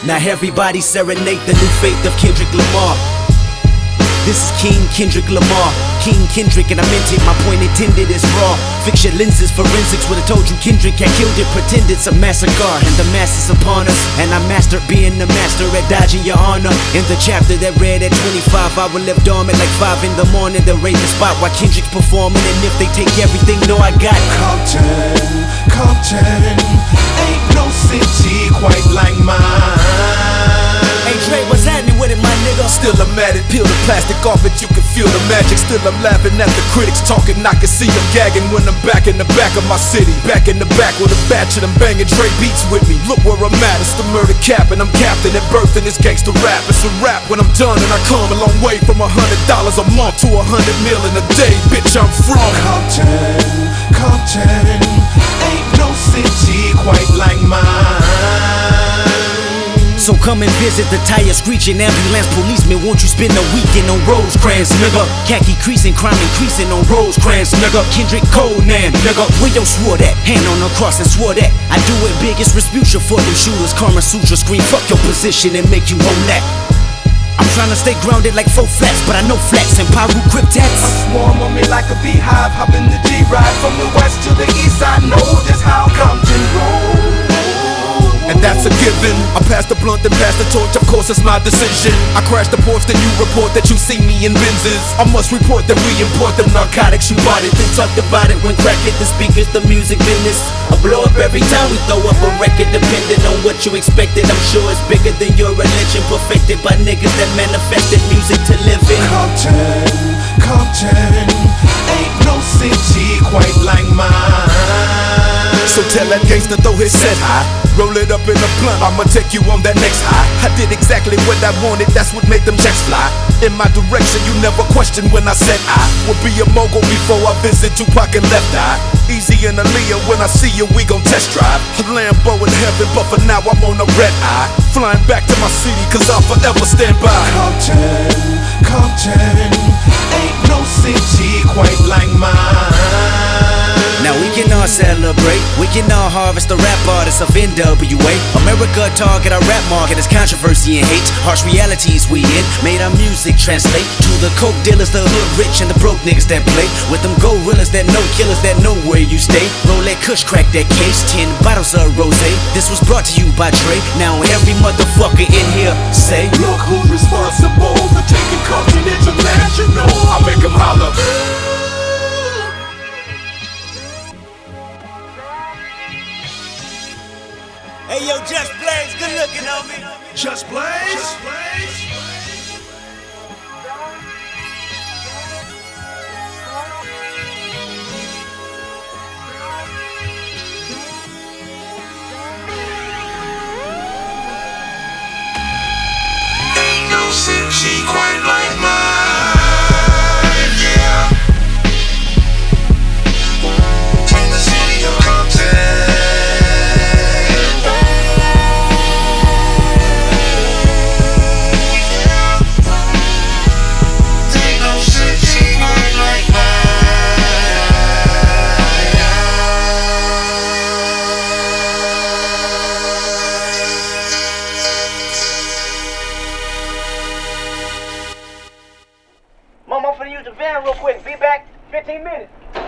Now everybody serenade the new faith of Kendrick Lamar. This is King Kendrick Lamar, King Kendrick, and I meant it, my point intended is raw. Fix your lenses, forensics would've told you Kendrick had killed it. Pretend it's a massacre, and the mass is upon us. And I mastered being the master at dodging your honor. In the chapter that read at 25, I will live dormant like 5 in the morning. They'll raid the spot while Kendrick's performing. And if they take everything, know I got Compton, ain't no city quite like mine. Hey Dre, what's happening with it, my nigga? Still I'm at it, peel the plastic off it, you can feel the magic. Still I'm laughing at the critics talking, I can see them gagging when I'm back in the back of my city. Back in the back with a batch of them banging Dre beats with me. Look where I'm at, it's the murder cap and I'm captain at birth in this gangster rap. It's a rap when I'm done and I come a long way from $100 a month to 100 mil in a day. Bitch, I'm from Compton, ain't no city quite like mine. So come and visit the tire screeching ambulance policeman. Won't you spend a weekend on Rosecrans, nigga? Khaki creasing, crime increasing on Rosecrans, nigga. Kendrick Conan, nigga. Where yo swore that? Hand on the cross and swore that I do it biggest Resputia for them shooters. Karma Sutra scream, fuck your position and make you own that. I'm trying to stay grounded like 4 flats, but I know flats and Paru cryptats. Swarm on me like a beehive, hop in the G-Ride from the west to the east. I know just how Compton rolls. And that's a given. I pass the blunt and pass the torch, of course it's my decision. I crash the porch, then you report that you see me in Benzes. I must report that we import them narcotics. You bought it, then talked about it when crack hit the speakers, the music business. I blow up every time we throw up a record, depending on what you expected. I'm sure it's bigger than your religion, perfected by niggas that manifested music to live in. Compton, ain't no city quite like mine. So tell that gangster throw his set high, roll it up in a blunt, I'ma take you on that next high. I did exactly what I wanted, that's what made them checks fly. In my direction, you never questioned when I said I would be a mogul before I visit Tupac and Left Eye. Easy and Aaliyah, when I see you, we gon' test drive a Lambo in heaven, but for now I'm on a red eye. Flying back to my city, cause I'll forever stand by. Compton, ain't no city quite like mine. Now we can all celebrate, we can all harvest the rap artists of NWA. America target our rap market as controversy and hate. Harsh realities we in, made our music translate to the coke dealers, the hood rich, and the broke niggas that play with them gorillas that know killers that know where you stay. Roll that kush, crack that case, 10 bottles of rosé. This was brought to you by Dre. Now every motherfucker in here say, look who's responsible for taking Compton international. I make him holler. hey yo, Just Blaze, good looking on me. Just Blaze. Ain't no city quite like mine, yeah. In the city of Compton. Mom, I'm finna use the van real quick. Be back 15 minutes.